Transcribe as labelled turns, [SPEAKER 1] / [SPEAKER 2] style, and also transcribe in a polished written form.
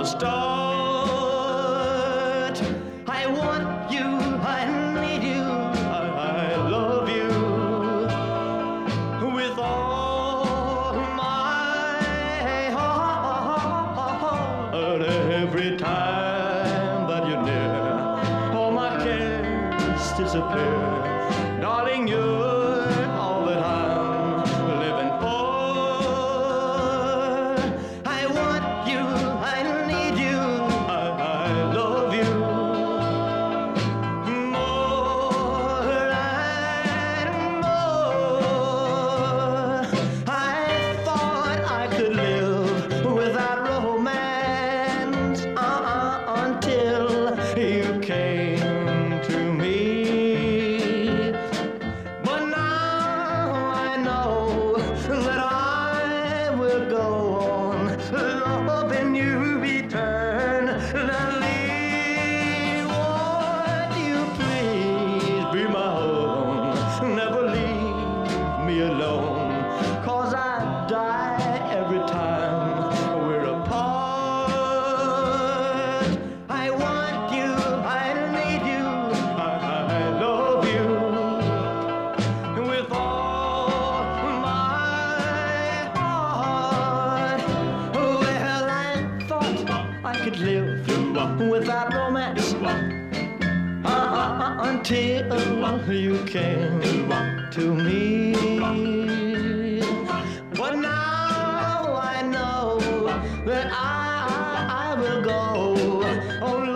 [SPEAKER 1] start. I want you, I need you, I love you with all my heart. Every time that you're near, all my cares disappear. Darling, you're all that I'm living for. I want you, I need you, I love you more and more. I thought I could live without romance until you came to me. But now I know that I will go on loving you eternally. Won't you please be my own? Never leave me alone, 'cause I die every time we're apart. I want you, I need you, I love you with all my heart. Well, I thought I could live without romance until you came to me. But now I know that I will go on